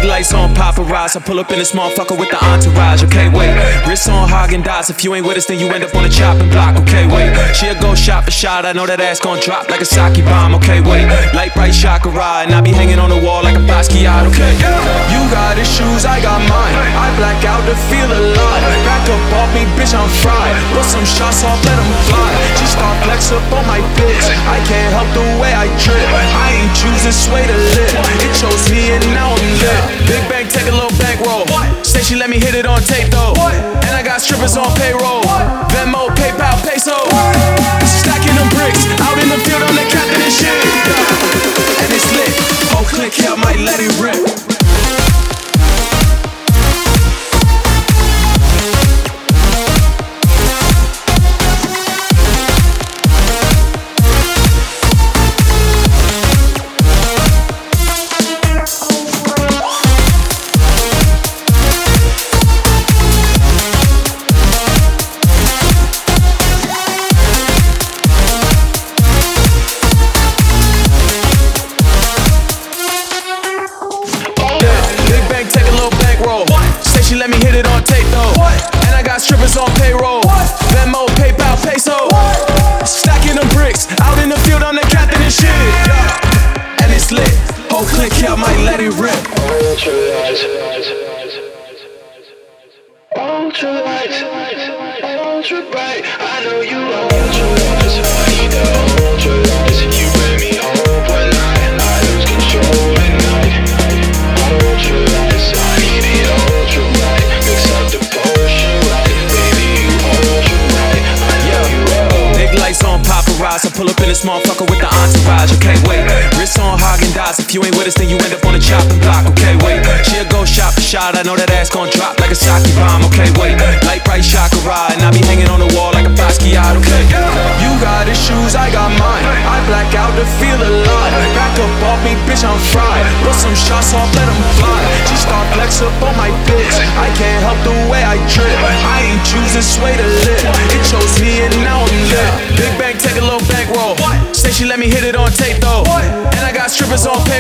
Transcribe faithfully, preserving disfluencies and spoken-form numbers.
Big lights on paparazzi. I pull up in this motherfucker with the entourage. Okay, wait. Wrist on Haagen-Dazs. If you ain't with us, then you end up on the chopping block. Okay, wait. She'll go shot for shot. I know that ass gon' drop like a sake bomb. Okay, wait. Light bright chakra, and I be hanging on the wall like a Basquiat. Okay, you got issues, I got mine. I black out to feel alive. Back up off me, bitch, I'm fried. Put some shots off, let them fly. She start flex up on my bitch. I can't help the way I drip. I ain't choose this way to live. It chose me and now I'm lit. Big bank, take a little bankroll. Say she let me hit it on tape though. And I got strippers on payroll. Venmo, PayPal, peso. Stacking them bricks. Out in the field, I'm the captain and shit. And it's lit. Whole click here, I might let it rip. She let me hit it on tape though. And I got strippers on payroll. Venmo, PayPal, peso. Stacking them bricks. Out in the field, I'm the captain and shit. And it's lit. Whole click here, I might let it rip. Ultra lights. Ultra lights. Ultra bright. I know you are ultra lights. I need the ultra lights. You bring me hope one night. I lose control at night. Ultra lights. I need it ultra bright. Mix up the potion right. Baby, you ultra bright. I know you are. Big lights on paparazzi. I pull up in this motherfucker with the entourage. Okay, wait. Wrist on Haagen-Dazs. If you ain't with us, then you end up on the chopping block. Okay, wait. She'll go shot for shot. I know that ass gon' drop like a sake bomb. Okay, wait. Light bright chakra, and I be hanging on the wall like a Basquiat. Okay, you got issues, I got mine. I black out to feel alive. Back up off me, bitch, I'm fried. Put some shots off, let them fly. She start flex up on my bitch. I can't help the way I drip. I ain't choose this way to live. It chose me and now I'm lit. Big bank, take a little bankroll. Say she let me hit it on tape though. And I got strippers on